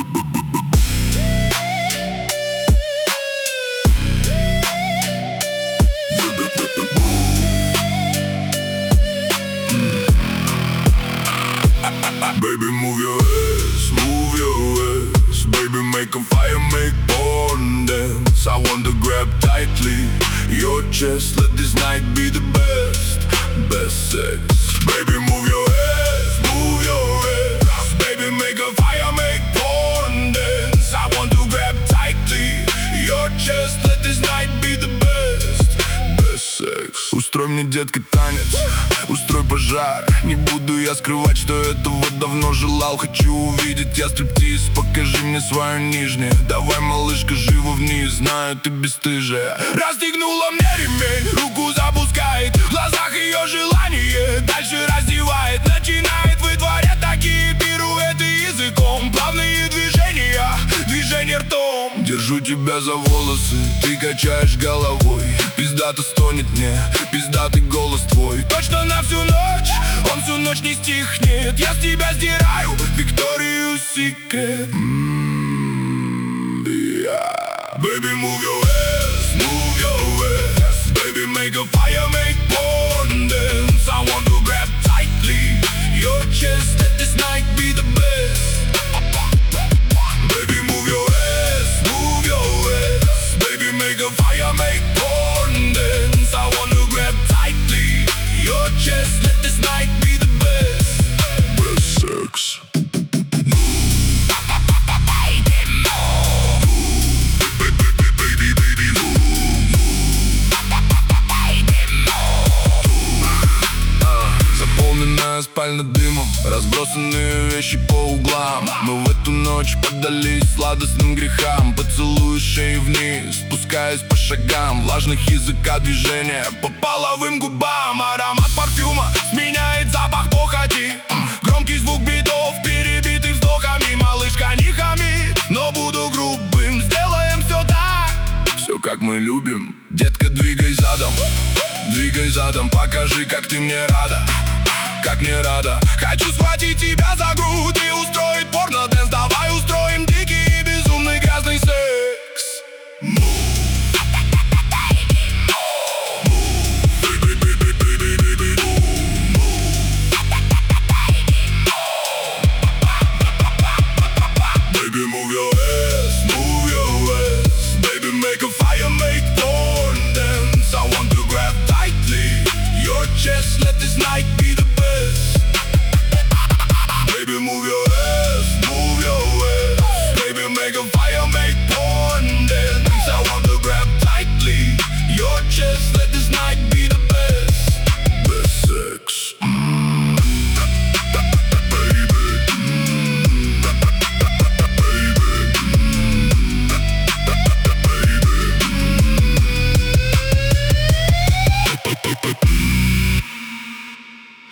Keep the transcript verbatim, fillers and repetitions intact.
Baby, move your ass, move your ass. Baby, make a fire, make porn dance. I want to grab tightly your chest. Let this night be the best, best sex. Baby, move your ass, move your ass. Baby, make a fire, make porn dance. I want to grab tightly your chest. Let this night be the best, best sex. Устрой мне, детка, танец, устрой пожар. Не буду я скрывать, что этого давно желал. Хочу увидеть я стриптиз, покажи мне свое нижнее. Давай, малышка, живо вниз, знаю, ты бесстыжая. Расстегнула мне ремень, руку запускает. В глазах ее желание дальше раздевает. Начинает вытворять такие пируэты языком. Плавные движения, движения ртом. Держу тебя за волосы, ты качаешь головой. Пиздато стонет мне, пиздатый голос твой. Точно на всю ночь, он всю ночь не стихнет. Я с тебя сдираю Victoria's Secret. mm, yeah. Baby, move your ass, move your ass. Baby, make a fire, make porn dance. I want to grab tightly your chest. Let this night be the best. Baby, move your ass, move your ass. Baby, make a fire, make porn dance. I want to grab tightly your chest. Let this night be the best, best sex. Заполненная спальня дымом, разбросанные вещи по углам. Мы в эту ночь поддались сладостным грехам. Поцелуй шеи вниз, спускаясь по шагам. Влажных языка движения по половым губам. Аромат парфюма сменяет запах похоти. Громкий звук битов, перебитый вздохами. Малышка, не хами, но буду грубым. Сделаем все так, все как мы любим. Детка, двигай задом, двигай задом. Покажи, как ты мне рада, как мне рада. Хочу схватить тебя за грудь и устроить порно-дэнс. Давай устроим дикий и безумный грязный секс. Baby, move your ass, move your ass. Baby, make a fire, make porn dance. I want to grab tightly your chest. Let this night